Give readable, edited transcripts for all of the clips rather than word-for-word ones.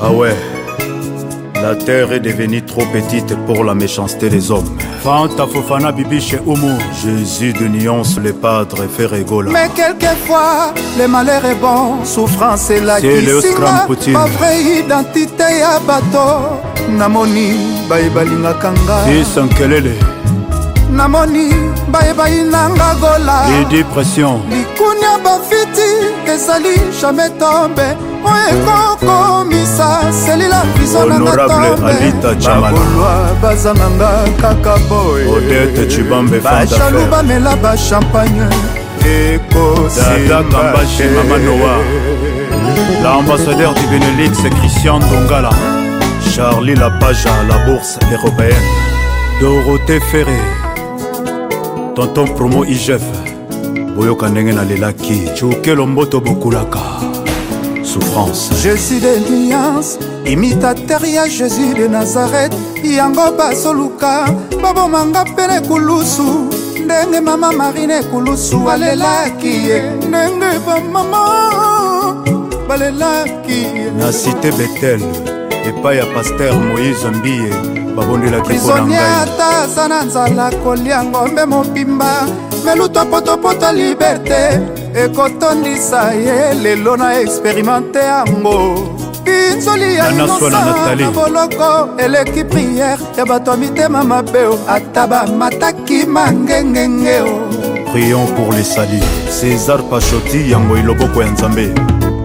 Ah ouais, la terre est devenue trop petite pour la méchanceté des hommes. Fanta Fofana Bibi chez Oumu, Jésus de nuance les padres fait rigoler. Mais quelquefois, le malheur est bon, souffrance est la kisinga. Pas vraie identité ya bato. Namoni, baïbalinga kanga. Isankelele. Namoni, baïbalinga gola. Les dépressions. Likunya bafiti, ezali jamais tombé. Oekokomisa selila honorable Alita Chamala bazananga kaka boy Odette Chibambe Bachalou bamela ba champagne Dada Kambashi Mama Noah, l'ambassadeur du Benelux Christian Dongala, Charlie Lapage à la bourse européenne, Dorothée Ferré, Tonton Promo IGF, Boyoka Ndenge na Lelaki, Chouke Lomboto Bokulaka. Souffrance. Jésus de nuance, imitateur ya Jésus de Nazareth. Yango basoluka, babo manga pene kulusu. Ndenge mama Marine kulusu, alelaki ye. Ndenge ba mama, balelaki ye. Na cité Bethel, epai ya pasteur Moïse Mbiye, babondelaki prisonnier ata sana nzala kolia ngombe mobimba. Meluto poto liberté. Ekotondisa ye lelo na expérimenté yango pinzoli ya inosa na boloko eleki prière ya bato mitema mabeo ataba mataki mangengengeo. Prions pour les salis. César Pachoti yango iloboko ya Nzambe.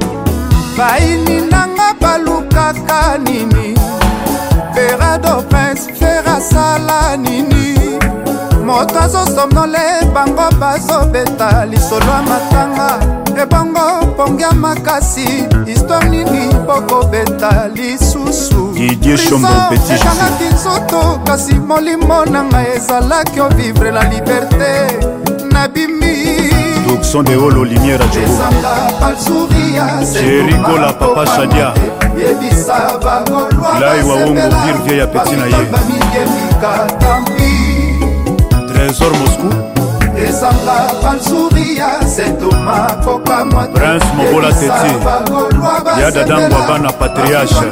Baini nanga balukaka nini Ferado Prince Ferasala nini moto azosomnole bango bazobeta lisolo ya matanga ebongo pongia makasi histoire nini bokobeta lisusu ekangaki nzoto kasi molimo na ngai ezalaki ovivre la liberté nabimi Doxon de Holo Lumière à Jericho la Papa Shadia Lai Wawongo Virvie ya Petina ye Trésor Moscou Prince Mobola Teti Yada Dangwa Bana Patriarche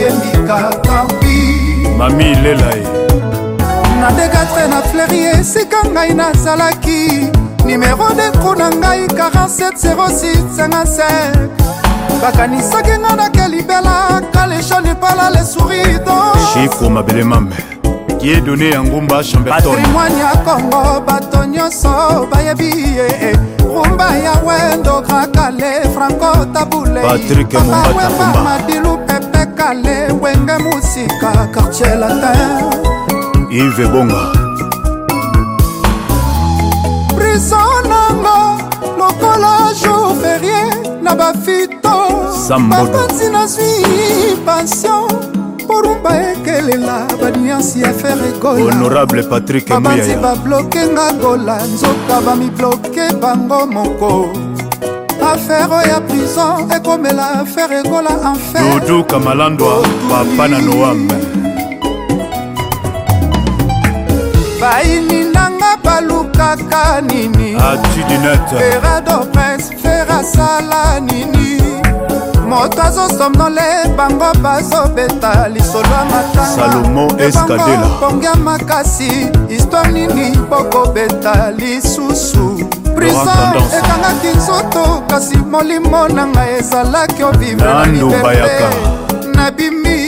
Mami Lelae na dégâtre na fleuri esika ngai nazalaki numéro de tro na ngai 470655 bakanisaki nga na kelibela kalesha lipala le sourido Chico Mabele Mame qui est donné en Ngumba Chamberton. Patrimoine ya Congo bato nyonso bayebi ye rumba ya wendo Grand Calais Franco Tabule Patrick Mumba Madilu Pepe Kale Wenge Musika Quartier Latin Yves Bonga Prison nango lokola jour férié na bafito bapanzi na zwi pension porumba ekelela baniansi ya faire egola honorable Patrick babanzi babloke nga gola nzoka bamibloke bango moko affaire ya prison ekomela affaire egola enfer Doudou Kamalandwa papa na Noam baini nanga balukaka nini atu du net Ferado Prince Ferasala nini moto azosomnole bango bazobeta lisolo ya matanga Salomo Escadela pongia makasi histoire nini bokobeta lisusu prison ekangaki nzoto kasi molimo na ngai ezalaki ovivre na liberté nabimi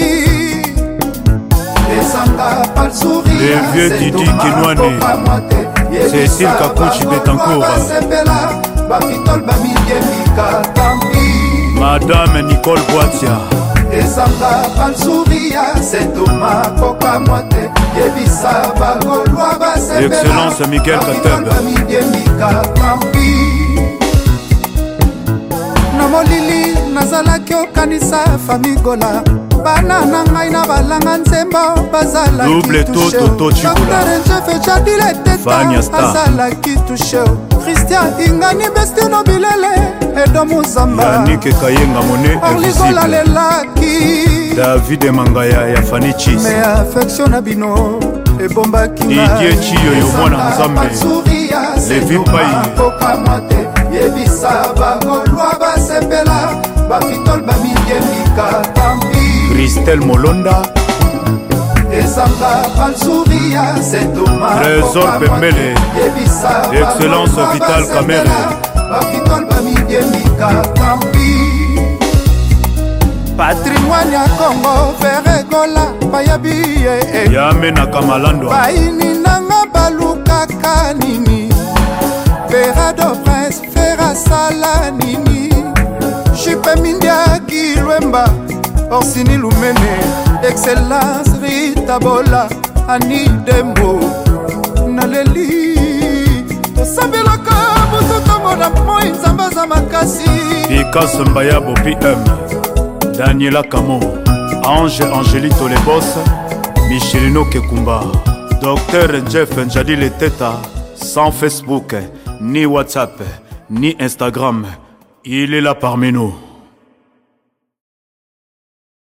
esanga palsouria le vieux Didi Kinwani Cécile Kakuchi Betancourt bafitol bamiliemika tampi Madame Nicole Boatia Ezanga Pansouria Setoma Koka Moite Yebisa Bagolwa Basebela Excellence Miguel Kateb Namolili Nazalaki okanisa Famigola Bana na ngai na balanga nzembo bazalaki touche Dr. Njef Jadile Teta bazalaki touche Christian Ingani Bestino Bilele Edo Muzamba Yannick Kayenga Monet Orligola Lelaki David Mangaya ya Fanny Chis Me affection abino Ebomba Kinga Didier Chiyo Yomona Nzambe Levi Pai Koka Mate Yebisa Bagolwa Basepela Bafitol Bamilye Mika Tampi Christelle Molonda, Ezanga Pansouria, c'est Thomas Trésor Pembele, Excellence Vital Kamere, Bafitol Bamidemika Kampi, Patrimoine ya Congo, Ferregola, Bayabi, Yamena Kamalandwa, Baini Nanga Baluka Kanini, Ferrado Prince, Ferra Salanini, Chipe Mindia Kilwemba, Orsini Lumene, Excellence Rita Bola, Annie Dembo, Naleli, Sabelaka, Bototongo na Point Zambaza Makasi, Picasso Mbayabo PM, Daniela Camo, Ange Angelito Les Boss, Michelino Kekumba, Docteur Jeff Njadi Le Teta, sans Facebook, ni WhatsApp, ni Instagram, il est là parmi nous.